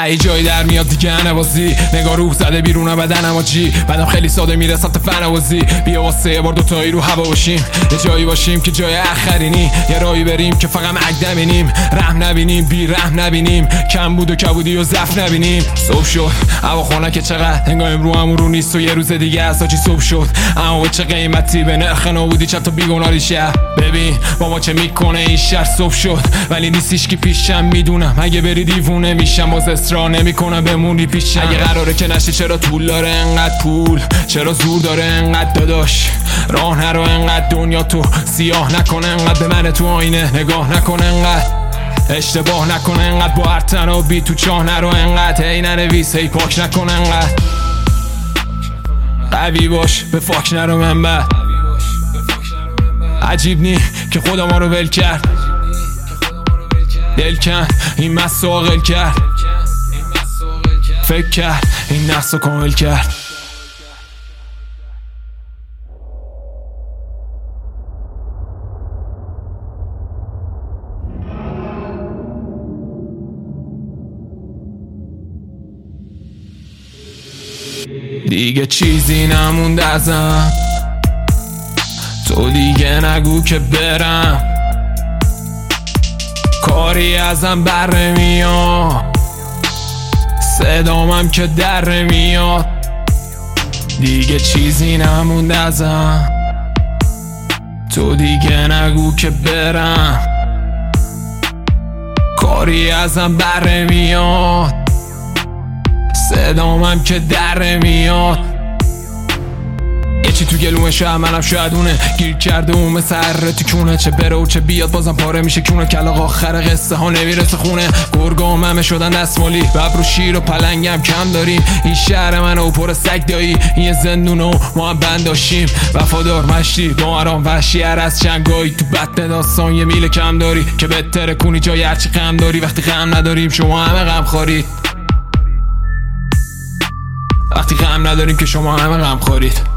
ای جایی در میاد دیگه نوازی، نگاه روح زده بیرون بدنم آجی، بعدم خیلی ساده میره سمت فنوازی. بیا واسه یه بار دوتایی رو هوا باشیم، یه جایی باشیم که جای آخرینی، یه راهی بریم که فقط مگد نبینیم، رحم نبینیم، بی رحم نبینیم، کم بود و کبودی و ضعف نبینیم. صبح شد هوا خونه که چقدر انگار امرو همون رو نیست و یه روز دیگه اساچی صبح شد، اما به چه قیمتی به نرخ نابودی چند تا بیگناری شهر. ببین با ما چه میکنه این شهر. صبح شد ولی نیستیش که پیشم، میدونم اگه بری دیوونه میشم، باز اصرار نمیکنم بمونی پیشم. اگه قراره که نشه چرا طول داره انقدر پول، چرا زور داره انقدر داداش، راه نرو انقدر دنیا تو سیاه نکنه انقدر، به من تو آینه نگاه نکنه انقدر، اشتباه نکنه انقدر، با هر تنابی تو چاه نرو انقدر، هی ننویس هی پاک نکنه انقدر، قوی باش به فاک نرو منبع. عجیب نی که خدا ما رو ول کرد، دل کن این مسو عاقل کرد، فکر کرد این نسو کامل کرد. دیگه چیزی نمونده ازم، تو دیگه نگو که برم، کاری ازم بر نمیاد، صدامم که در نمیاد. دیگه چیزی نمونده ازم، تو دیگه نگو که برم، کاری ازم بر نمیاد، صدامم که در نمیاد. یه چی تو گلومشه منم شاید اونه، گیر کرده اون مثل تکونه، چه بره و چه بیاد بازم پاره میشه کونه، کلاغ آخر قصه ها نمیرسه خونه، گرگام همه شدن دستمالی، ببر و شیر و پلنگم کم داریم، این شهر منو پر سگ دایی، این یه زندونو ما هم بند داشتیم، وفادار مشتی با مرام وحشی هر از چنگایی، تو بطن داستان یه میل کم داری که بهتره کنی جای هرچی غم داری، وقتی غم نداریم شما همه غم خورید، وقتی غم نداریم که شما همه غم خورید.